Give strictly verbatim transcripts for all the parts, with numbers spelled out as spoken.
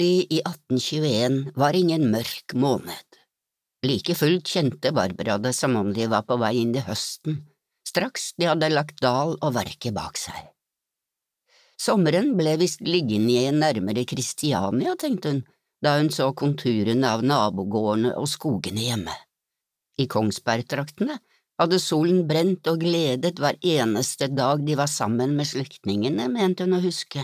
I atten tjueen var ingen mørk måned. Like fullt kjente Barbara det som om de var på vei inn i høsten, straks de hadde lagt dal og verket bak seg. Sommeren ble visst liggende igjen nærmere Kristiania, tenkte hun, da hun så konturene av nabogårdene og skogene hjemme. I Kongsbergtraktene hadde solen brent og gledet hver eneste dag de var sammen med slektningene, mente hun å huske.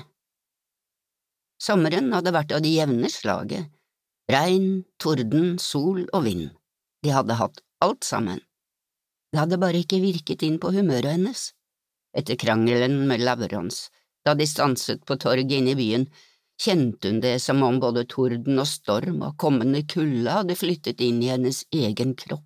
Sommeren hadde vært av de jevne slaget, regn, torden, sol og vind. De hadde hatt alt sammen. Det hadde bare ikke virket inn på humøret hennes. Etter krangelen med Lavrans, da de stanset på torget inne i byen, kjente hun det som om både torden og storm og kommende kulde hadde flyttet inn i hennes egen kropp.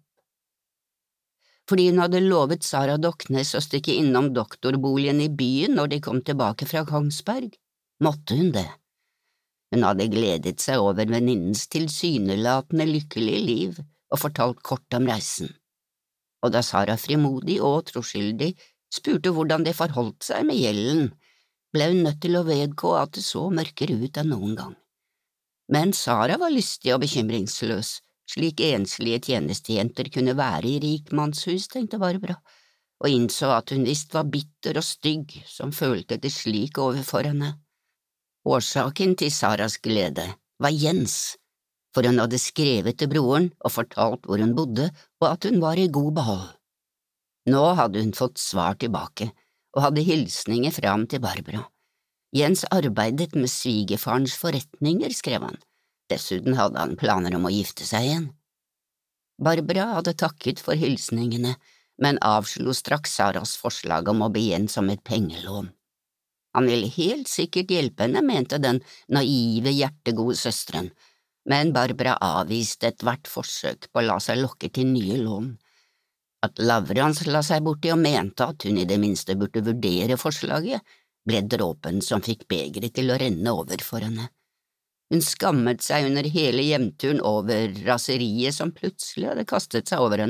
Fordi hun hadde lovet Sara Doknes å stikke innom doktorboligen i byen når de kom tilbake fra Kongsberg, måtte hun det. Hun hadde gledet seg over venninnens tilsynelatende lykkelige liv og fortalt kort om reisen. Og da Sara frimodig og troskyldig spurte hvordan det forholdt seg med gjelden, ble hun nødt til å vedgå at det så mørkere ut enn noen gang. Men Sara var lystig og bekymringsløs, slik enslige tjenestejenter kunne være i rikmannshus, tenkte Barbara, og innså at hun visst var bitter og stygg som følte det slik overfor henne. Årsaken til Saras glede var Jens, for hun hadde skrevet til broren og fortalt hvor hun bodde og at hun var i god behold. Nå hadde hun fått svar tilbake og hadde hilsninger fram til Barbara. Jens arbeidet med svigerfarens forretninger, skrev han. Dessuten hadde han planer om å gifte seg igjen. Barbara hadde takket for hilsningene, men avslo straks Saras forslag om å bli igjen som et pengelån. Han ville helt sikkert hjelpe henne, mente den naive, hjertegode søsteren, men Barbara avviste ethvert forsøk på å la seg lokke til nye lån. At Lavrans la seg borti og mente at hun i det minste burde vurdere forslaget, ble dråpen som fikk begeret til å renne over for henne. Hun skammet seg under hele hjemturen over raseriet som plutselig hadde kastet seg over henne.